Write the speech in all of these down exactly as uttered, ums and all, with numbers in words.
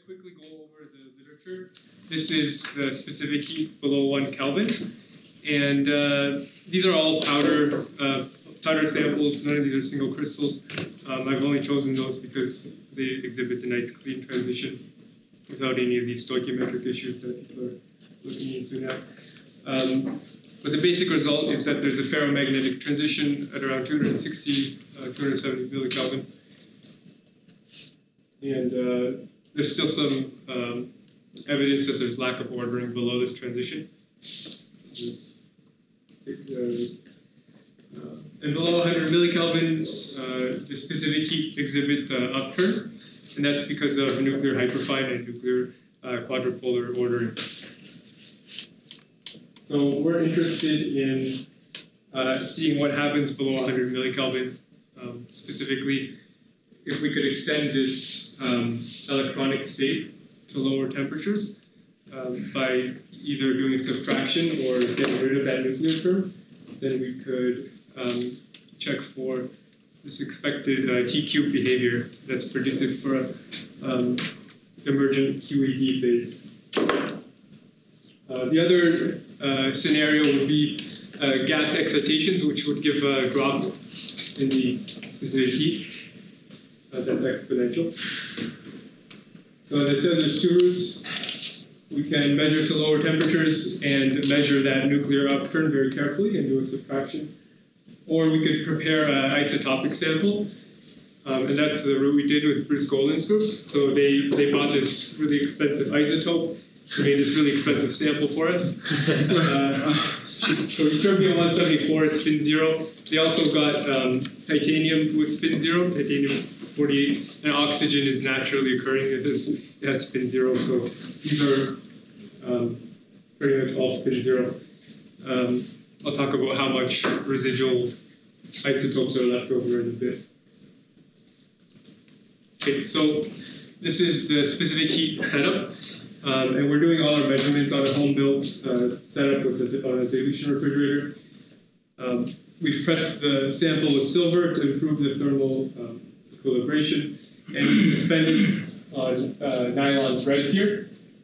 quickly go over the literature. This is the specific heat below one Kelvin. And uh, these are all powder, uh, powder samples. None of these are single crystals. Um, I've only chosen those because they exhibit the nice clean transition without any of these stoichiometric issues that people are looking into now. Um, but the basic result is that there's a ferromagnetic transition at around two hundred sixty, uh, two hundred seventy millikelvin. And uh, there's still some um, evidence that there's lack of ordering below this transition. So uh, uh, and below one hundred millikelvin, uh, the specific heat exhibits uh, upturn, and that's because of nuclear hyperfine and nuclear uh, quadrupolar ordering. So we're interested in uh, seeing what happens below one hundred millikelvin, um, specifically if we could extend this um, electronic state to lower temperatures um, by either doing subtraction or getting rid of that nuclear term, then we could um, check for this expected uh, T cube behavior that's predicted for a um, emergent Q E D phase. Uh, the other uh, scenario would be uh, gap excitations, which would give a drop in the specific heat. Uh, that's exponential. So as I said, there's two routes. We can measure to lower temperatures and measure that nuclear upturn very carefully and do a subtraction. Or we could prepare an isotopic sample. Um, and that's the route we did with Bruce Goldin's group. So they, they bought this really expensive isotope. They made this really expensive sample for us. uh, so ytterbium one seventy-four is spin zero. They also got um, titanium with spin zero, titanium forty-eight, and oxygen is naturally occurring. It has, it has spin zero, so these are um, pretty much all spin zero. Um, I'll talk about how much residual isotopes are left over in a bit. Okay, so this is the specific heat setup, um, and we're doing all our measurements on a home-built uh, setup with a, on a dilution refrigerator. Um, we've pressed the sample with silver to improve the thermal um, equilibration, and we suspend it on uh, nylon threads here.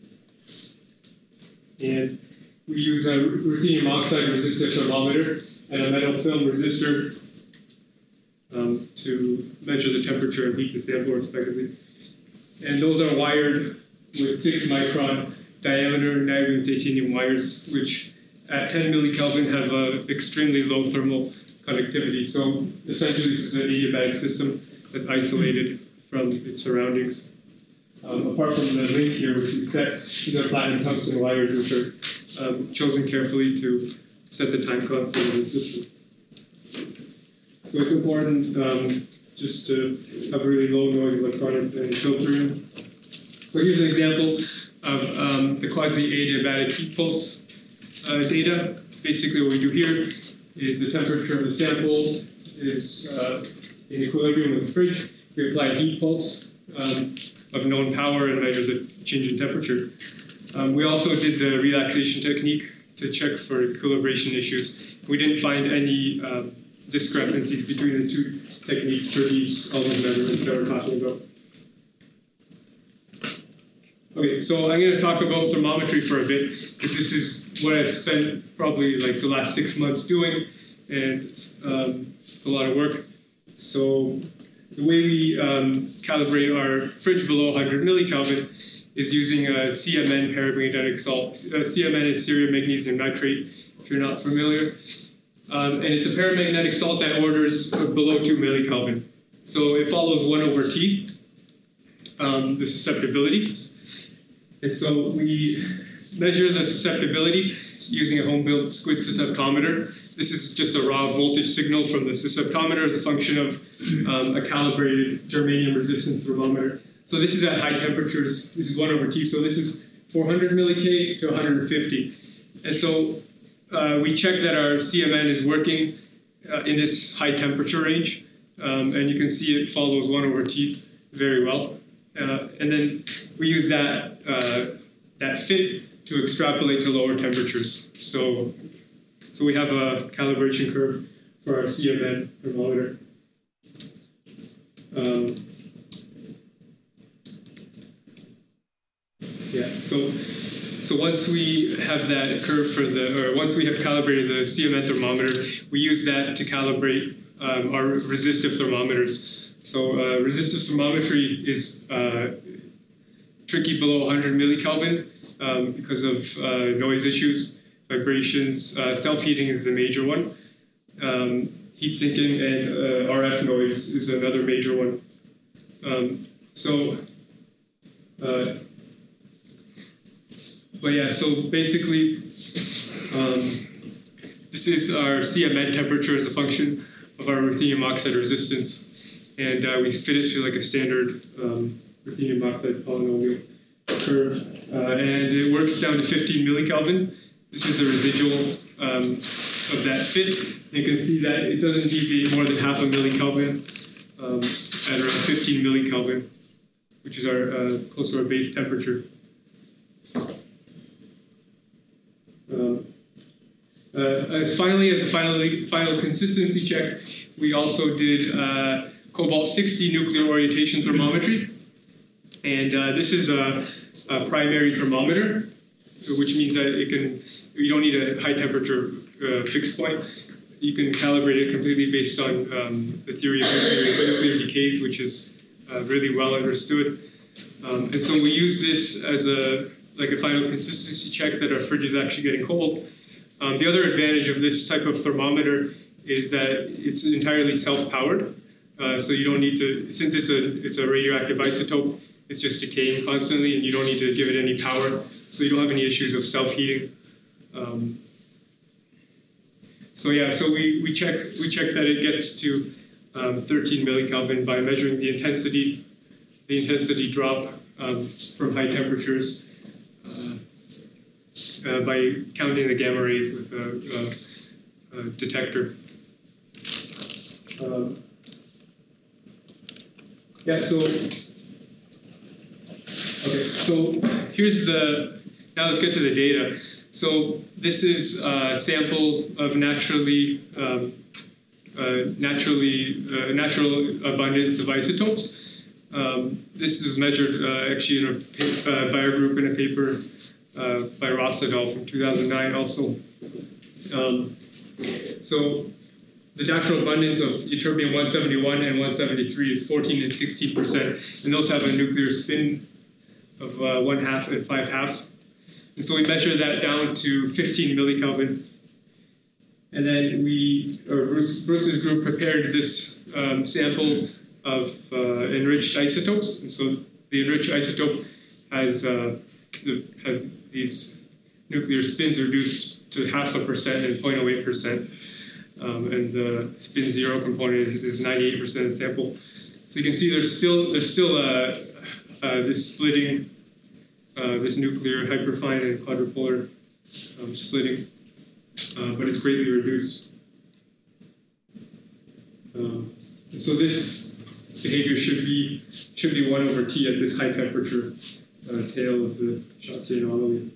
And we use a ruthenium oxide resistor thermometer and a metal film resistor um, to measure the temperature and heat the sample respectively. And those are wired with six micron diameter niobium titanium wires, which at ten millikelvin have an extremely low thermal conductivity. So essentially this is an adiabatic system that's isolated from its surroundings. Um, apart from the link here, which we set, these are platinum tungsten wires, which are um, chosen carefully to set the time constant of the system. So it's important um, just to have really low noise electronics and filtering. So here's an example of um, the quasi-adiabatic heat pulse uh, data. Basically what we do here is the temperature of the sample is uh, in equilibrium with the fridge. We apply a heat pulse um, of known power and measure the change in temperature. Um, we also did the relaxation technique to check for equilibration issues. We didn't find any um, discrepancies between the two techniques for these all these measurements that we're talking about. Okay, so I'm going to talk about thermometry for a bit, because this is what I've spent probably like the last six months doing, and it's, um, it's a lot of work. So the way we um, calibrate our fridge below one hundred millikelvin is using a C M N paramagnetic salt. Uh, C M N is cerium magnesium nitrate, if you're not familiar. Um, and it's a paramagnetic salt that orders below two millikelvin. So it follows one over T, um, the susceptibility. And so we measure the susceptibility using a home-built squid susceptometer. This is just a raw voltage signal from the susceptometer as a function of um, a calibrated germanium resistance thermometer. So this is at high temperatures. This is one over T. So this is four hundred millikay to one hundred fifty. And so uh, we check that our C M N is working uh, in this high temperature range. Um, and you can see it follows one over T very well. Uh, and then we use that, uh, that fit to extrapolate to lower temperatures. So So we have a calibration curve for our C M N thermometer. Um, Yeah. So, so once we have that curve for the, or once we have calibrated the C M N thermometer, we use that to calibrate um, our resistive thermometers. So uh, resistive thermometry is uh, tricky below one hundred millikelvin um, because of uh, noise issues, vibrations. Uh, self-heating is the major one. Um, heat sinking and uh, R F noise is another major one. Um, so, uh, but yeah, so basically, um, this is our C M N temperature as a function of our ruthenium oxide resistance. And uh, we fit it to like a standard um, ruthenium oxide polynomial curve. Uh, and it works down to fifteen millikelvin. This is the residual um, of that fit. You can see that it doesn't deviate more than half a millikelvin um, at around fifteen millikelvin, which is our uh, close to our base temperature. Um, uh, as finally, as a final, final consistency check, we also did uh, cobalt sixty nuclear orientation thermometry. And uh, this is a, a primary thermometer, which means that it can, you don't need a high temperature uh, fixed point. You can calibrate it completely based on um, the theory of nuclear, nuclear decays, which is uh, really well understood. Um, and so we use this as a like a final consistency check that our fridge is actually getting cold. Um, the other advantage of this type of thermometer is that it's entirely self-powered. Uh, so you don't need to, since it's a it's a radioactive isotope, it's just decaying constantly, and you don't need to give it any power. So you don't have any issues of self-heating. Um, so yeah, so we we check we check that it gets to um, thirteen millikelvin by measuring the intensity, the intensity drop um, from high temperatures. Uh, uh, by counting the gamma rays with a, a, a detector. Um, yeah, so, okay, so here's the, now let's get to the data. So this is a sample of naturally, um, uh, naturally, uh, natural abundance of isotopes. Um, this is measured uh, actually in a, uh, by our group in a paper uh, by Ross et al. From two thousand nine also. Um, so the natural abundance of ytterbium one seventy-one and one seventy-three is fourteen and sixteen percent, and those have a nuclear spin of uh, one half and five halves. And so we measure that down to fifteen millikelvin. And then we, or Bruce, Bruce's group prepared this um, sample of uh, enriched isotopes. And so the enriched isotope has, uh, the, has these nuclear spins reduced to half a percent and zero point zero eight percent. Um, and the spin zero component is, is ninety-eight percent of the sample. So you can see there's still, there's still uh, uh, this splitting, uh, this nuclear hyperfine and quadrupolar um, splitting, uh, but it's greatly reduced. Um, and so this behavior should be should be one over T at this high temperature uh, tail of the Schottky anomaly.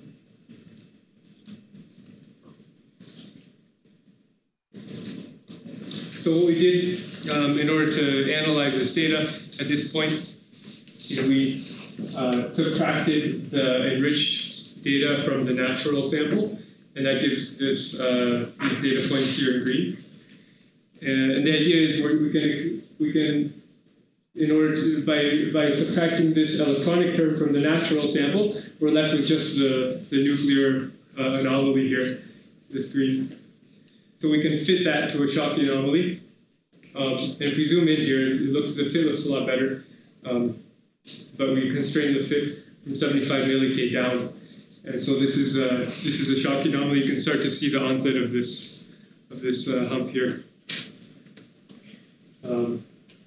So what we did um, in order to analyze this data at this point, you know, we uh, subtracted the enriched data from the natural sample, and that gives this uh, these data points here in green. And the idea is we can we can in order to by by subtracting this electronic term from the natural sample, we're left with just the the nuclear uh, anomaly here, this green. So we can fit that to a Schottky anomaly. Um, and if we zoom in here, it looks the fit looks a lot better. Um, but we constrain the fit from seventy-five milli-K down. And so this is a this is a Schottky anomaly. You can start to see the onset of this of this uh, hump here. Um,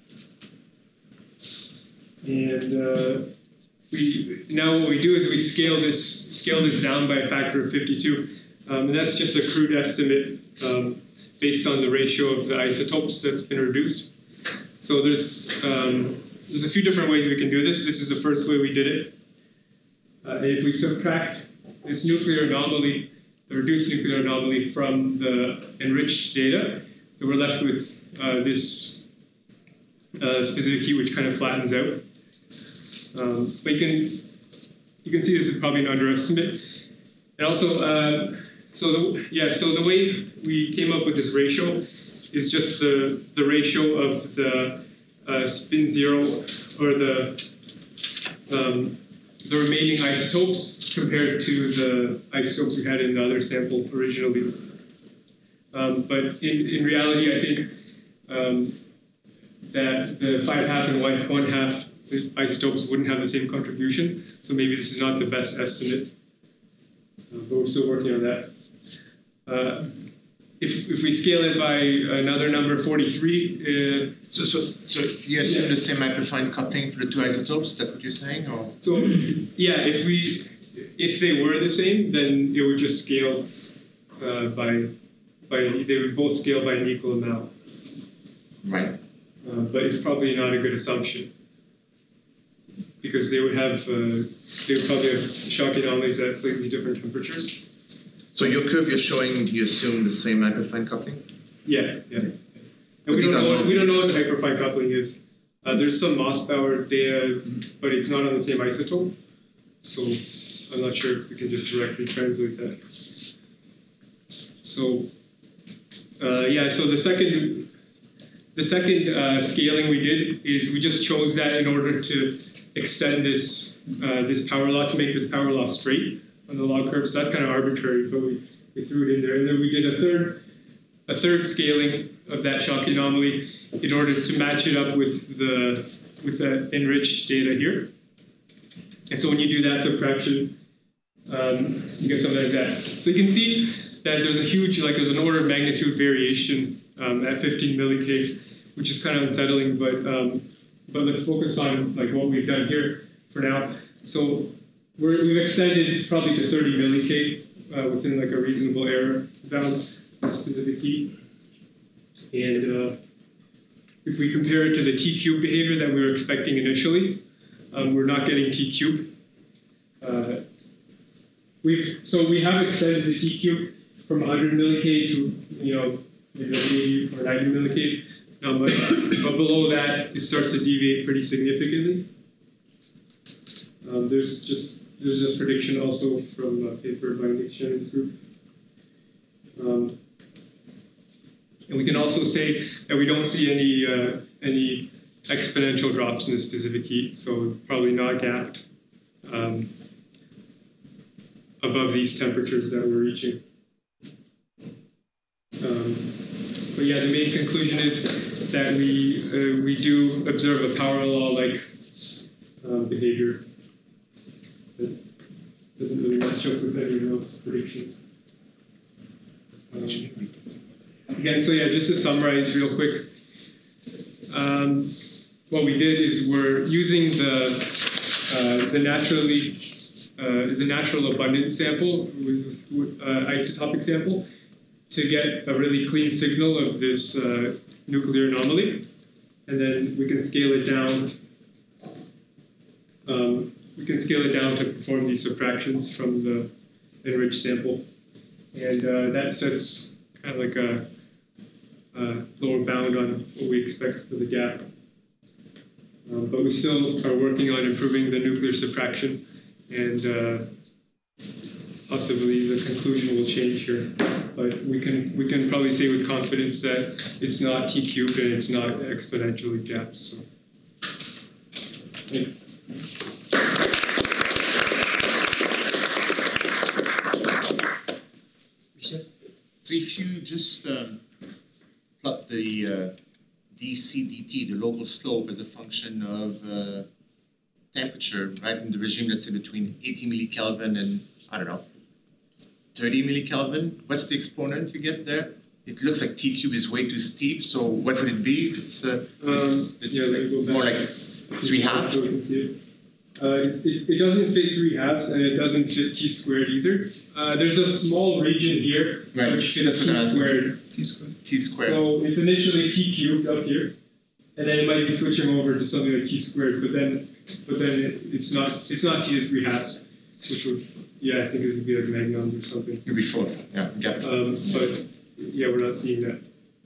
and uh, we now what we do is we scale this scale this down by a factor of fifty-two, um, and that's just a crude estimate um, based on the ratio of the isotopes that's been reduced. So there's um, there's a few different ways we can do this. This is the first way we did it. Uh, if we subtract this nuclear anomaly, the reduced nuclear anomaly from the enriched data, then we're left with uh, this uh, specific heat which kind of flattens out. Um, but you can you can see this is probably an underestimate. And also, uh, so the, yeah, so the way we came up with this ratio is just the the ratio of the uh, spin zero or the um, the remaining isotopes compared to the isotopes we had in the other sample originally. Um, but in, in reality, I think um, that the five half and one, one half isotopes wouldn't have the same contribution. So maybe this is not the best estimate, uh, but we're still working on that. Uh, if, if we scale it by another number, forty-three. Uh, so, so, so you assume yeah. the same hyperfine coupling for the two isotopes? Is that what you're saying? Or? So yeah, if we if they were the same, then it would just scale uh, by by they would both scale by an equal amount. Right. Uh, but it's probably not a good assumption because they would have uh, they would probably have shock anomalies at slightly different temperatures. So your curve you're showing, you assume the same hyperfine coupling? Yeah, yeah. And we don't, know what, we don't know what the hyperfine coupling is. Uh, there's some Mossbauer data, mm-hmm. but it's not on the same isotope. So I'm not sure if we can just directly translate that. So uh, yeah, so the second the second uh, scaling we did is we just chose that in order to extend this uh, this power law, to make this power law straight on the log curve. So that's kind of arbitrary, but we, we threw it in there. And then we did a third a third scaling of that shock anomaly in order to match it up with the with the enriched data here. And so when you do that subtraction, um, you get something like that. So you can see that there's a huge, like there's an order of magnitude variation um, at fifteen millikig, which is kind of unsettling. But um, but let's focus on like what we've done here for now. So we're, we've extended probably to thirty millikig uh, within like a reasonable error bound for specific heat. And uh, if we compare it to the T cube behavior that we were expecting initially, um, we're not getting T cube. Uh, we've so we have extended the T cube from one hundred millikig to you know maybe eighty or ninety millikig, um, but, but below that it starts to deviate pretty significantly. Um, there's just there's a prediction also from a paper by Nick Shannon's group. Um, And we can also say that we don't see any uh, any exponential drops in the specific heat, so it's probably not gapped um, above these temperatures that we're reaching. Um, but yeah, the main conclusion is that we uh, we do observe a power law-like uh, behavior that doesn't really match up with anyone else's predictions. Um, Again, so yeah, just to summarize real quick, um, what we did is we're using the uh, the naturally uh, the natural abundance sample, with, with, uh, isotopic sample, to get a really clean signal of this uh, nuclear anomaly, and then we can scale it down. Um, we can scale it down to perform these subtractions from the enriched sample, and uh, that sets kind of like a Uh, lower bound on what we expect for the gap. Um, but we still are working on improving the nuclear subtraction, and uh, possibly the conclusion will change here. But we can we can probably say with confidence that it's not T cubed and it's not exponentially gapped. So, thanks. So if you just um plot the uh, dc dt, the local slope, as a function of uh, temperature, right, in the regime, let's say between eighty millikelvin and, I don't know, thirty millikelvin, what's the exponent you get there? It looks like T cube is way too steep, so what would it be if it's uh, um, the, yeah, like, more like three halves? So we can see it. Uh, it's, it, it doesn't fit three halves, and it doesn't fit T squared either. Uh, there's a small region here right. which fits T squared. T squared. T squared. So it's initially T cubed up here, and then it might be switching over to something like T squared. But then, but then it, it's not it's not T to three halves, which would yeah I think it would be like magnons or something. It would be fourth. Yeah. Got it. Um, but yeah, we're not seeing that.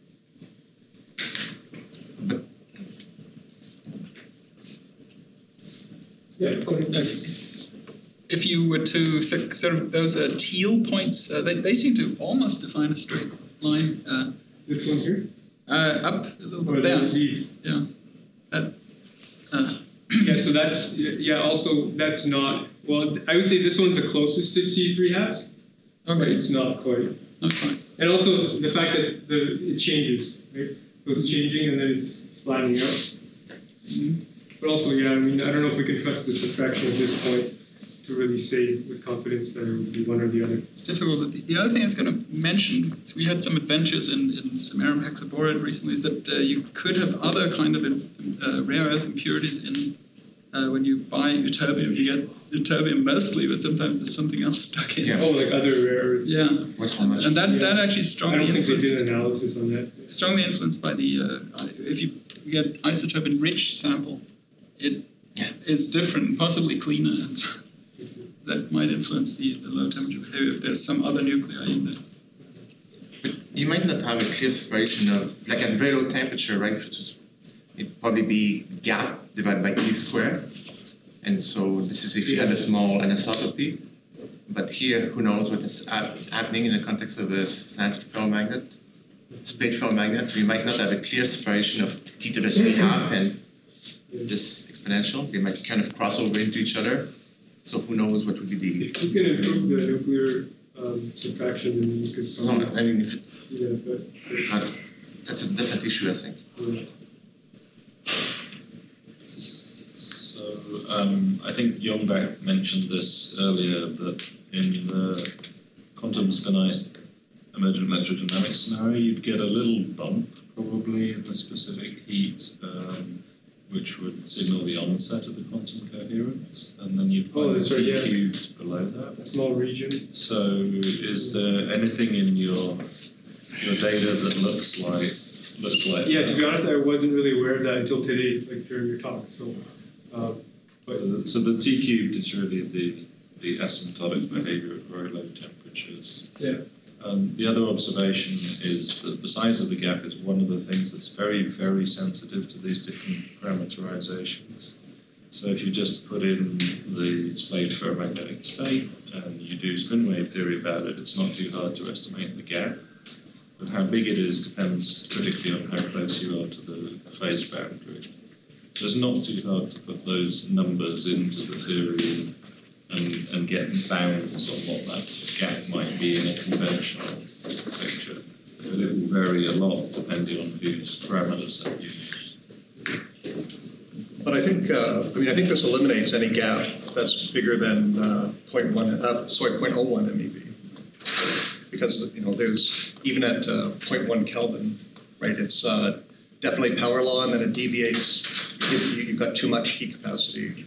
But Yeah, go ahead. No, if, if, if you were to so- sort of those uh, teal points, uh, they they seem to almost define a straight line. Uh, This one here? uh, up a little Or bit down. these? Yeah. That. Uh, Yeah, so that's, yeah, also, that's not, well, I would say this one's the closest to T three halves, but okay. it's not quite. Not fine. And also the fact that the it changes, right? So it's changing and then it's flattening out. Mm-hmm. But also, yeah, I mean, I don't know if we can trust this subtraction at this point to really say with confidence that it would be one or the other. It's difficult. But the, the other thing I was going to mention, is we had some adventures in, in samarium hexaborate recently, is that uh, you could have other kind of uh, rare earth impurities in, uh, when you buy ytterbium, you get ytterbium mostly, but sometimes there's something else stuck in. Yeah. Oh, like other rare earths. Yeah. What, how much? And that, Yeah. that actually I strongly don't think they influenced, did an analysis on that. strongly influenced by the, uh, if you get isotope enriched sample, it Yeah. is different, possibly cleaner, and that might influence the, the low temperature behavior if there's some other nuclei in there. But you might not have a clear separation of, like at very low temperature, right? It'd probably be gap divided by T squared. And so this is if you had a small anisotropy. But here, who knows what is hap- happening in the context of a slanted ferromagnet, split ferromagnet. So you might not have a clear separation of T to the three half and this exponential. They might kind of cross over into each other. So who knows what would be the... If you can improve the nuclear um, subtraction, then you could No, probably I mean, if it's... do that, but, but That's, that's a different issue, I think. yeah. So um, I think Jongbak mentioned this earlier, that in the quantum spinized emergent electrodynamic scenario, you'd get a little bump probably in the specific heat, um, which would signal the onset of the quantum coherence, and then you'd Oh, find that's the right, T yeah. cubed below that. A small region. So is there anything in your your data that looks like looks like Yeah, that? to be honest, I wasn't really aware of that until today, like during your talk. So, um, but So the, so the T cubed is really the, the asymptotic behavior at very low temperatures. yeah, Um, the other observation is that the size of the gap is one of the things that's very, very sensitive to these different parameterizations. So if you just put in the splayed ferromagnetic state and you do spin wave theory about it, it's not too hard to estimate the gap. But how big it is depends critically on how close you are to the phase boundary. So it's not too hard to put those numbers into the theory and, and get bounds on what that gap might be in a conventional picture. But it will vary a lot depending on whose parameter set you use. But I think, uh, I mean, I think this eliminates any gap that's bigger than uh, zero point one, uh, sorry, zero point zero one M E V. Because, you know, there's, even at uh, zero point one Kelvin, right, it's uh, definitely power law, and then it deviates. You, you've got too much heat capacity.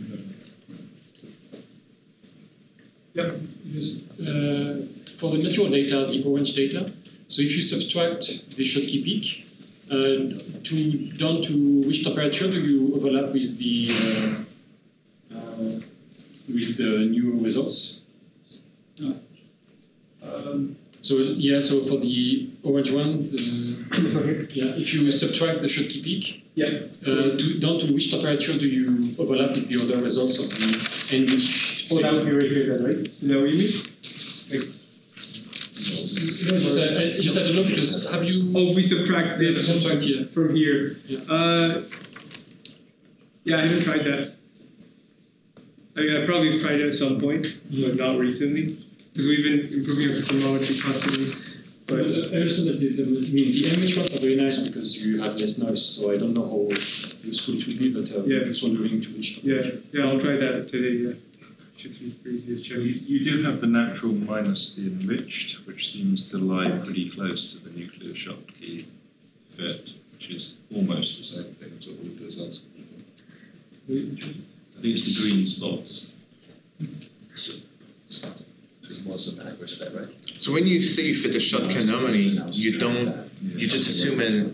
yeah. Because, uh, for the natural data, the orange data, so if you subtract the Schottky peak, uh, to down to which temperature do you overlap with the uh, uh, with the new results? Uh, um, so yeah, so for the orange one, the, yeah, if you subtract the Schottky peak, Yeah. uh, to, down to which temperature do you overlap with the other results of the and which? Oh, that would be right here then, right? Is that what you mean? Like, No, just, uh, I just had to look because have you? oh, if we subtract this Subtract, yeah. from here. Yeah. Uh, yeah, I haven't tried that. I mean, I probably have tried it at some point, but not recently. Because we've been improving our thermometry constantly. But But I understand that the, the, I mean, the M H ones are very nice because you have less noise, so I don't know how useful it will be, but uh, Yeah. I'm just wondering to which yeah, temperature. yeah, I'll try that today. Yeah, should be pretty easy to So you, check. you do have the natural minus the enriched, which seems to lie pretty close to the nuclear Schottky fit, which is almost the same thing as what Luca is asking for. I think it's the green spots. So, It was backwards of that, right? so when you say you fit the Schottky anomaly, you don't, you just assume an,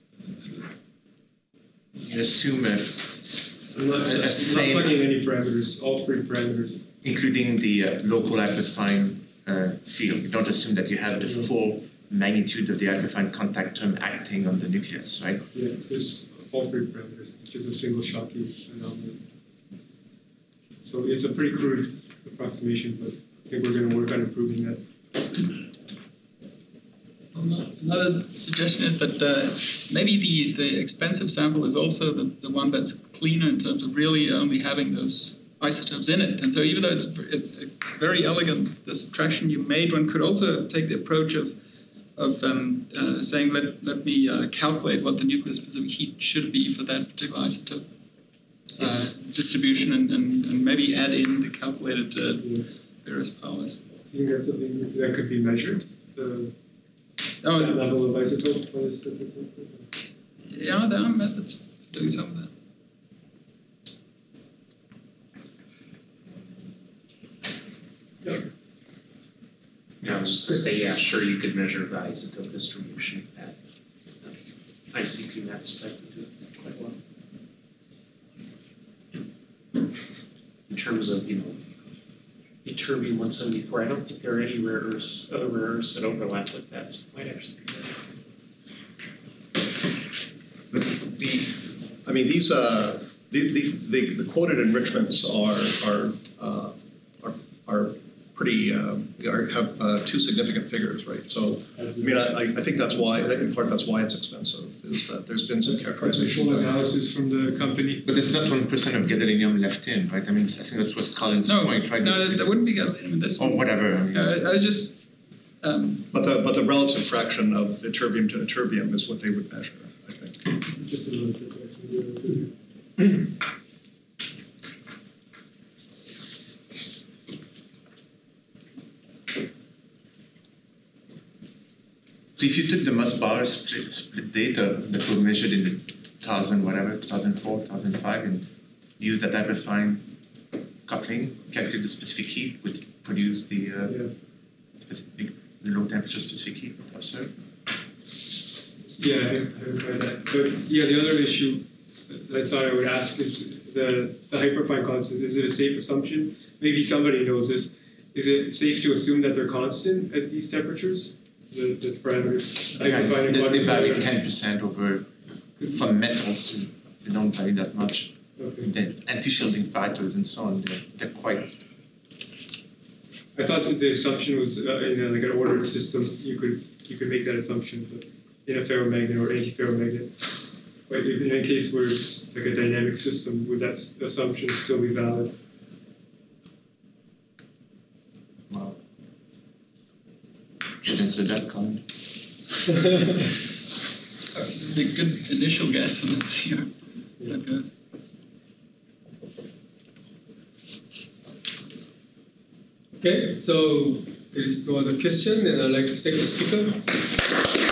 you assume a, I'm not, a I'm not same, plugging in any parameters, all three parameters. including the uh, local amplifying uh, field. You don't assume that you have the full magnitude of the amplifying contact term acting on the nucleus, right? Yeah, this all three parameters. It's just a single Schottky anomaly. So it's a pretty crude approximation, but I think we're going to work on improving that. Another suggestion is that uh, maybe the, the expensive sample is also the, the one that's cleaner in terms of really only having those isotopes in it. And so even though it's, it's, it's very elegant, the subtraction you made, one could also take the approach of, of um, uh, saying, let, let me uh, calculate what the nuclear-specific heat should be for that particular isotope uh, distribution and, and, and maybe add in the calculated uh, Yeah. various powers. I think that's something that could be measured, the Oh, that level of isotope on this stuff. yeah, there are methods of doing some of that. Yeah, I was just gonna say, yeah, sure, you could measure the isotope distribution at uh, I C P mass spec and do it quite well. In terms of, you know, ytterbium one seventy-four, I don't think there are any rare earths, other rare earths that overlap with that, so it might actually be better. The, the, I mean, these, uh, the, the, the, the quoted enrichments are, are, uh, are, are pretty, um, are, have uh, two significant figures, right? So, I mean, I, I think that's why, I think in part that's why it's expensive, is that there's been some That's a characterization. full done. analysis from the company. But there's not one percent of gadolinium left in, right? I mean, I think that's was Colin's No, point, right? no, This- that wouldn't be gadolinium in this or one. whatever. I mean, Uh, I just, um, But the, but the relative fraction of ytterbium to ytterbium is what they would measure, I think. Just a little bit. Actually. So if you took the Musbar split, split data that were measured in the thousand whatever, two thousand four, two thousand five, and use that hyperfine coupling, calculate the specific heat, would produce the uh, Yeah. specific, the low temperature specific heat observed. Yeah, I haven't tried that. But yeah, the other issue that I thought I would ask is the, the hyperfine constant. Is it a safe assumption? Maybe somebody knows this. Is it safe to assume that they're constant at these temperatures? The, the parameters. Yeah, Hyperfine it's- and they, they vary quantified? ten percent over some metals. They don't vary that much. Okay. The anti-shielding factors and so on, they're, they're quite. I thought that the assumption was uh, in a, like an ordered system, you could you could make that assumption, but in a ferromagnet or antiferromagnet. But if in a case where it's like a dynamic system, would that s- assumption still be valid? Well, should answer that, Colin. a good initial guess, and let's see how that goes. Okay, so there is no other question, and I'd like to thank the speaker.